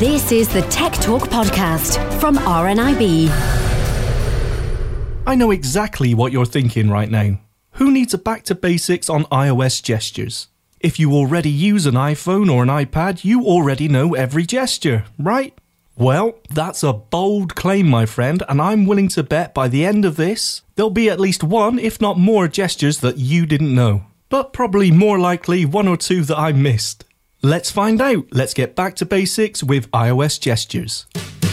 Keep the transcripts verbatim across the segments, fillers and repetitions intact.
This is the Tech Talk Podcast from R N I B. I know exactly what you're thinking right now. Who needs a back to basics on iOS gestures? If you already use an iPhone or an iPad, you already know every gesture, right? Well, that's a bold claim, my friend, and I'm willing to bet by the end of this, there'll be at least one, if not more, gestures that you didn't know. But probably more likely one or two that I missed. Let's find out. Let's get back to basics with iOS gestures.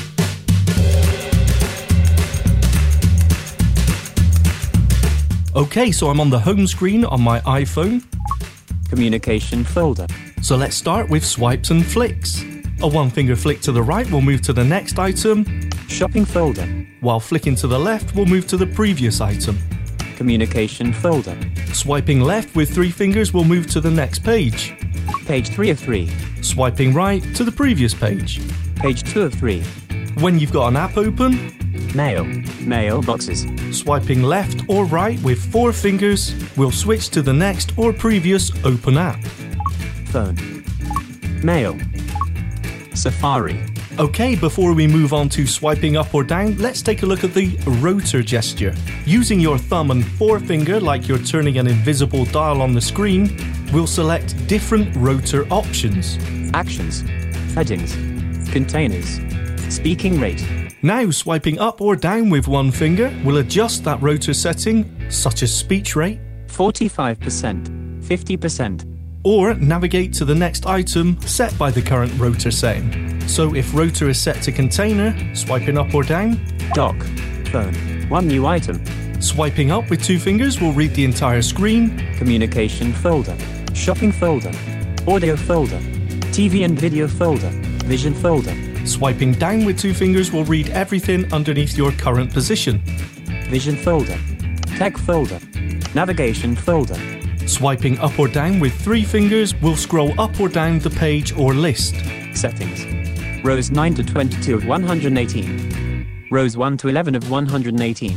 Okay, so I'm on the home screen on my iPhone. Communication folder. So let's start with swipes and flicks. A one-finger flick to the right will move to the next item. Shopping folder. While flicking to the left will move to the previous item. Communication folder. Swiping left with three fingers will move to the next page. Page three of three. Swiping right to the previous page. Page two of three. When you've got an app open, Mail. Mailboxes. swiping left or right with four fingers will switch to the next or previous open app. Phone. Mail. Safari. Okay, before we move on to swiping up or down, let's take a look at the rotor gesture. Using your thumb and forefinger like you're turning an invisible dial on the screen, we'll select different rotor options. Actions. Headings. Containers. Speaking rate. Now, swiping up or down with one finger will adjust that rotor setting, such as speech rate, forty-five percent. fifty percent. or navigate to the next item set by the current rotor setting. So if rotor is set to container, swiping up or down, Dock. Phone. One new item. swiping up with two fingers will read the entire screen, Communication folder. Shopping folder. Audio folder. T V and video folder. Vision folder. swiping down with two fingers will read everything underneath your current position, Vision folder. Tech folder. Navigation folder. swiping up or down with three fingers will scroll up or down the page or list. Settings. Rows nine to twenty-two of one hundred eighteen. Rows one to eleven of one hundred eighteen.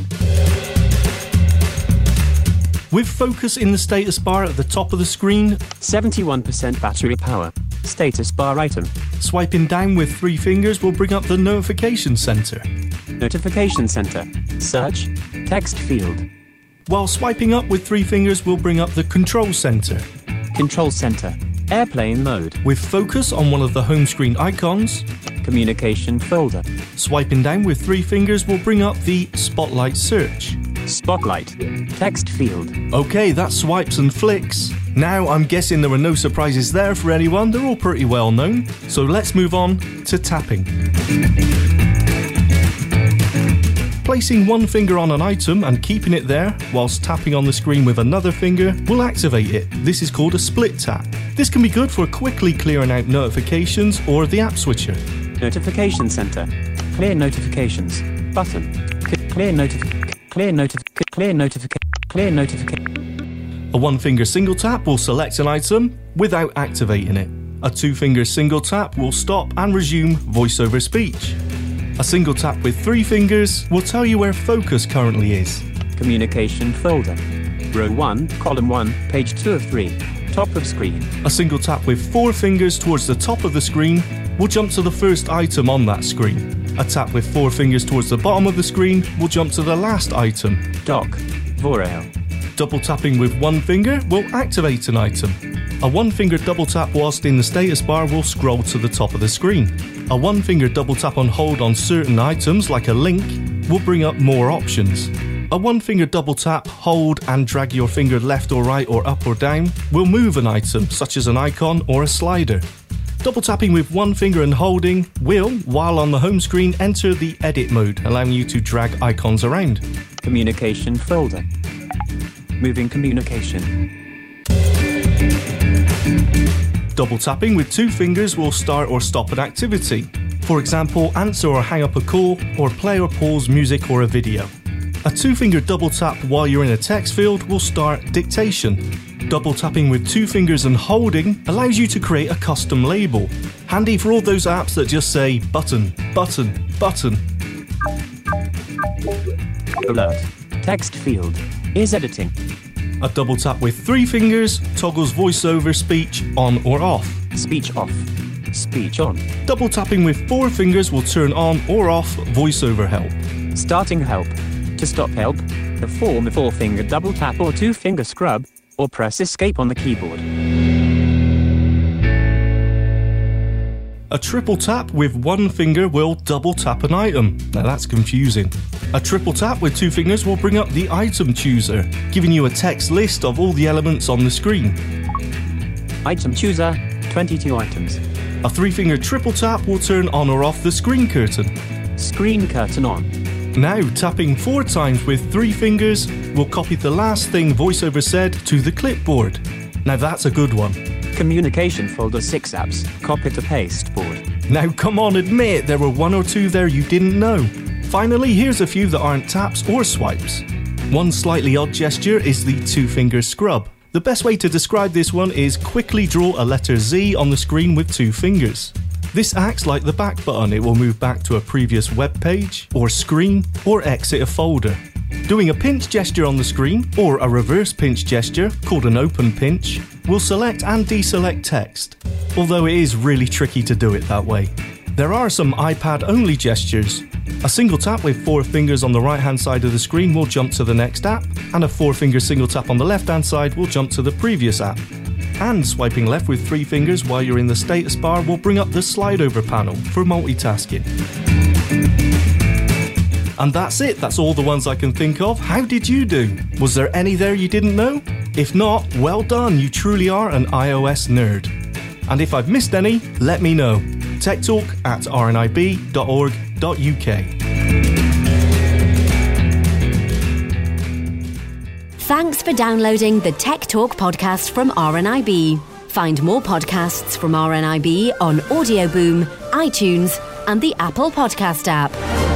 With focus in the status bar at the top of the screen, seventy-one percent battery power. Status bar item. swiping down with three fingers will bring up the notification center, Notification center. Search. Text field. while swiping up with three fingers will bring up the control center. Control center. Airplane mode. With focus on one of the home screen icons, Communication folder. swiping down with three fingers will bring up the spotlight search. Spotlight. Text field. Okay, that's swipes and flicks. Now, I'm guessing there were no surprises there for anyone, they're all pretty well known. So let's move on to tapping. Placing one finger on an item and keeping it there, whilst tapping on the screen with another finger, will activate it. This is called a split tap. This can be good for quickly clearing out notifications or the app switcher. Notification center. Clear notifications. Button. C- clear notification. Clear notification. Clear notification. Clear notification. A one-finger single tap will select an item without activating it. A two-finger single tap will stop and resume voice over speech. A single tap with three fingers will tell you where focus currently is. Communication folder. Row one, column one, page two of three. Top of screen. A single tap with four fingers towards the top of the screen will jump to the first item on that screen. A tap with four fingers towards the bottom of the screen will jump to the last item. Dock. Vorail. Double tapping with one finger will activate an item. A one-finger double tap whilst in the status bar will scroll to the top of the screen. A one-finger double tap on hold on certain items, like a link, will bring up more options. A one-finger double tap, hold and drag your finger left or right or up or down will move an item, such as an icon or a slider. Double tapping with one finger and holding will, while on the home screen, enter the edit mode, allowing you to drag icons around. Communication folder. Moving communication. Double tapping with two fingers will start or stop an activity. For example, answer or hang up a call, or play or pause music or a video. A two-finger double tap while you're in a text field will start dictation. Double tapping with two fingers and holding allows you to create a custom label. Handy for all those apps that just say button, button, button. Alert. Text field. Is editing. A double tap with three fingers toggles voiceover speech on or off. Speech off. Speech on. Double tapping with four fingers will turn on or off voiceover help. Starting help. To stop help, perform a four-finger double tap or two-finger scrub, or press escape on the keyboard. A triple tap with one finger will double tap an item. Now that's confusing. A triple tap with two fingers will bring up the item chooser, giving you a text list of all the elements on the screen. Item chooser, twenty-two items. A three-finger triple tap will turn on or off the screen curtain. Screen curtain on. Now, tapping four times with three fingers will copy the last thing VoiceOver said to the clipboard. Now that's a good one. Communication folder six apps, copy to paste board. Now come on, admit there were one or two there you didn't know. Finally, here's a few that aren't taps or swipes. One slightly odd gesture is the two-finger scrub. The best way to describe this one is quickly draw a letter Z on the screen with two fingers. This acts like the back button. It will move back to a previous web page, or screen, or exit a folder. Doing a pinch gesture on the screen, or a reverse pinch gesture, called an open pinch, will select and deselect text, although it is really tricky to do it that way. There are some iPad-only gestures. A single tap with four fingers on the right-hand side of the screen will jump to the next app, and a four-finger single tap on the left-hand side will jump to the previous app. And swiping left with three fingers while you're in the status bar will bring up the slide-over panel for multitasking. And that's it, that's all the ones I can think of. How did you do? Was there any there you didn't know? If not, well done, you truly are an iOS nerd. And if I've missed any, let me know. techtalk at r n i b dot org dot u k. Thanks for downloading the Tech Talk podcast from R N I B. Find more podcasts from R N I B on Audio Boom, iTunes, and the Apple Podcast app.